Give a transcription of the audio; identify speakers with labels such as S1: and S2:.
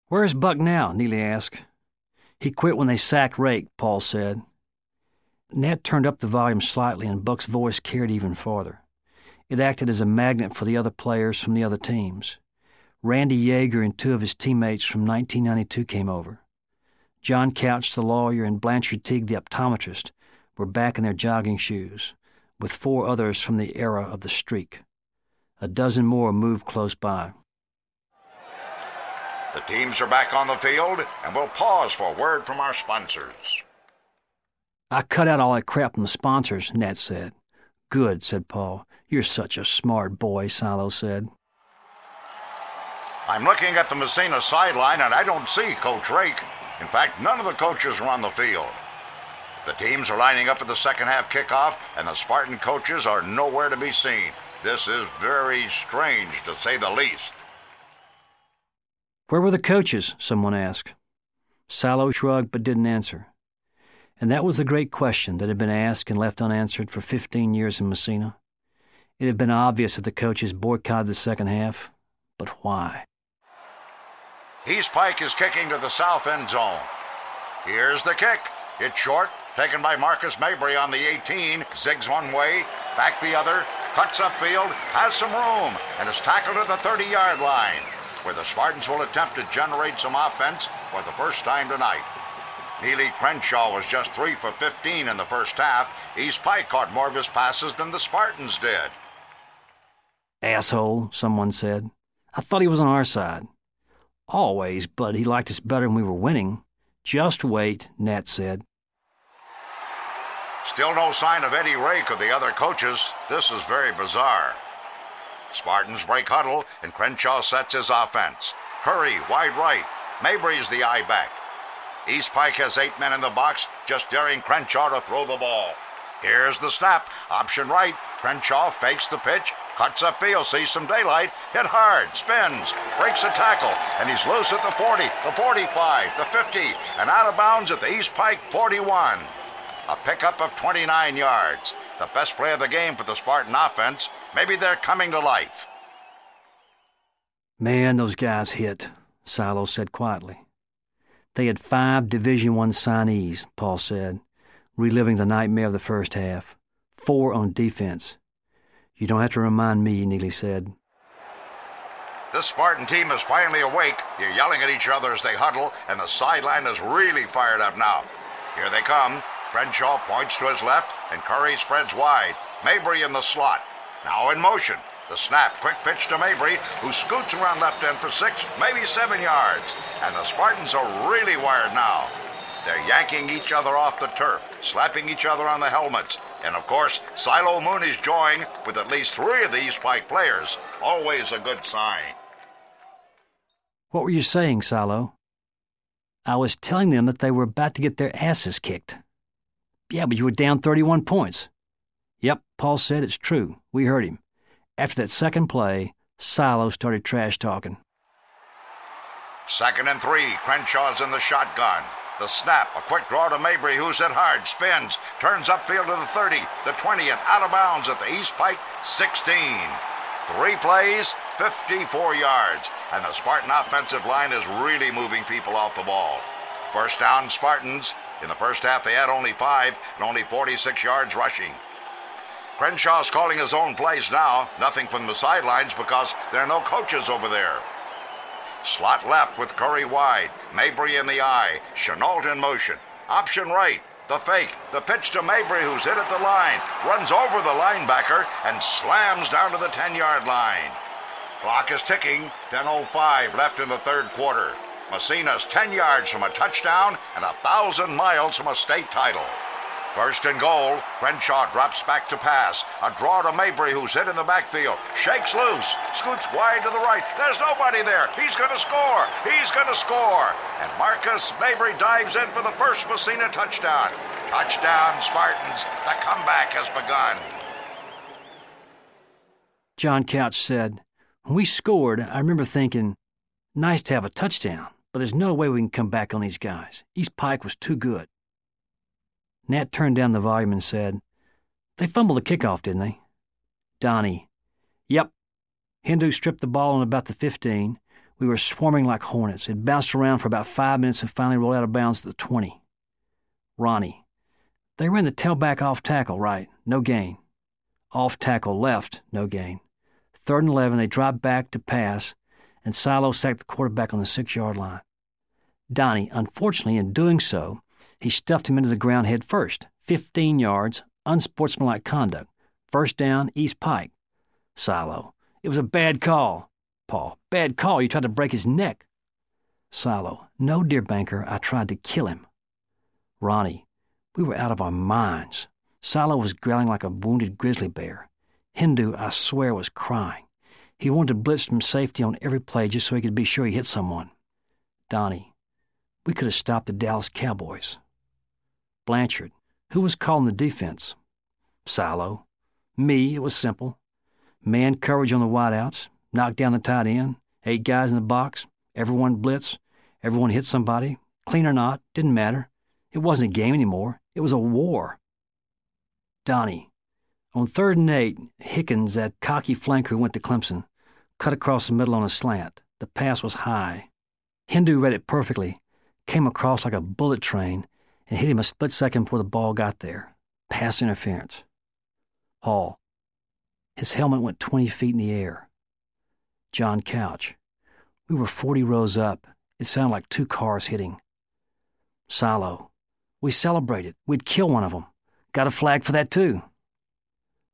S1: "Where's Buck now?" Neely asked. "He quit when they sacked Rake," Paul said. Nat turned up the volume slightly, and Buck's voice carried even farther. It acted as a magnet for the other players from the other teams. Randy Yeager and two of his teammates from 1992 came over. John Couch, the lawyer, and Blanchard Teague, the optometrist, were back in their jogging shoes, with four others from the era of the streak. A dozen more moved close by.
S2: The teams are back on the field, and we'll pause for a word from our sponsors.
S1: "I cut out all that crap from the sponsors," Nat said. "Good," said Paul. "You're such a smart boy," Silo said.
S2: I'm looking at the Massena sideline, and I don't see Coach Rake. In fact, none of the coaches are on the field. The teams are lining up for the second half kickoff, and the Spartan coaches are nowhere to be seen. This is very strange, to say the least.
S1: "Where were the coaches?" someone asked. Silo shrugged but didn't answer. And that was the great question that had been asked and left unanswered for 15 years in Massena. It had been obvious that the coaches boycotted the second half, but why?
S2: East Pike is kicking to the south end zone. Here's the kick. It's short, taken by Marcus Mabry on the 18, zigs one way, back the other, cuts upfield, has some room, and is tackled at the 30-yard line, where the Spartans will attempt to generate some offense for the first time tonight. Neely Crenshaw was just 3 for 15 in the first half. East Pike caught more of his passes than the Spartans did.
S1: "Asshole," someone said. "I thought he was on our side." "Always, but he liked us better when we were winning." "Just wait," Nat said.
S2: Still no sign of Eddie Rake or the other coaches. This is very bizarre. Spartans break huddle, and Crenshaw sets his offense. Curry, wide right. Mabry's the eye back. East Pike has 8 men in the box, just daring Crenshaw to throw the ball. Here's the snap. Option right. Crenshaw fakes the pitch, cuts upfield, sees some daylight, hit hard, spins, breaks a tackle, and he's loose at the 40, the 45, the 50, and out of bounds at the East Pike 41. A pickup of 29 yards. The best play of the game for the Spartan offense. Maybe they're coming to life.
S1: "Man, those guys hit," Silo said quietly. "They had 5 Division I signees," Paul said, reliving the nightmare of the first half. 4 on defense. "You don't have to remind me," Neely said.
S2: This Spartan team is finally awake. They're yelling at each other as they huddle, and the sideline is really fired up now. Here they come. Crenshaw points to his left, and Curry spreads wide. Mabry in the slot. Now in motion. The snap, quick pitch to Mabry, who scoots around left end for 6, maybe 7 yards. And the Spartans are really wired now. They're yanking each other off the turf, slapping each other on the helmets. And of course, Silo Mooney's joining with at least 3 of the East Pike players. Always a good sign.
S1: "What were you saying, Silo?" "I was telling them that they were about to get their asses kicked." "Yeah, but you were down 31 points. "Yep," Paul said, "it's true. We heard him." After that second play, Silo started trash-talking.
S2: 2nd and 3, Crenshaw's in the shotgun. The snap, a quick draw to Mabry, who's hit hard, spins, turns upfield to the 30, the 20, and out of bounds at the East Pike 16. 3 plays, 54 yards, and the Spartan offensive line is really moving people off the ball. First down, Spartans. In the first half, they had only 5 and only 46 yards rushing. Crenshaw's calling his own plays now. Nothing from the sidelines because there are no coaches over there. Slot left with Curry wide. Mabry in the eye. Chenault in motion. Option right. The fake. The pitch to Mabry, who's hit at the line. Runs over the linebacker and slams down to the 10-yard line. Clock is ticking. 10:05 left in the third quarter. Massena's 10 yards from a touchdown and 1,000 miles from a state title. First and goal, Crenshaw drops back to pass. A draw to Mabry, who's hit in the backfield. Shakes loose, scoots wide to the right. There's nobody there. He's going to score. He's going to score. And Marcus Mabry dives in for the first Massena touchdown. Touchdown, Spartans. The comeback has begun.
S1: John Couch said, "When we scored, I remember thinking, nice to have a touchdown, but there's no way we can come back on these guys. East Pike was too good." Nat turned down the volume and said, "They fumbled the kickoff, didn't they?" Donnie, "Yep. Hindu stripped the ball on about the 15. We were swarming like hornets. It bounced around for about 5 minutes and finally rolled out of bounds at the 20. Ronnie. They ran the tailback off tackle right, no gain. Off tackle left, no gain. 3rd and 11, they dropped back to pass, and Silo sacked the quarterback on the 6-yard line. Donnie, unfortunately, in doing so, he stuffed him into the ground head first. 15 yards, unsportsmanlike conduct. 1st down, East Pike. Silo. It was a bad call. Paul. Bad call. You tried to break his neck. Silo. No, dear banker, I tried to kill him. Ronnie. We were out of our minds. Silo was growling like a wounded grizzly bear. Hindu, I swear, was crying. He wanted to blitz from safety on every play just so he could be sure he hit someone. Donnie. We could have stopped the Dallas Cowboys. Blanchard. Who was calling the defense? Silo. Me. It was simple. Man coverage on the wideouts. Knock down the tight end. 8 guys in the box. Everyone blitz. Everyone hit somebody. Clean or not, didn't matter. It wasn't a game anymore. It was a war. Donnie. On 3rd and 8, Hickens, that cocky flanker who went to Clemson, cut across the middle on a slant. The pass was high. Hindu read it perfectly, came across like a bullet train, and hit him a split second before the ball got there. Pass interference. Hall. His helmet went 20 feet in the air. John Couch. We were 40 rows up. It sounded like 2 cars hitting. Silo. We celebrated. We'd kill one of them. Got a flag for that, too.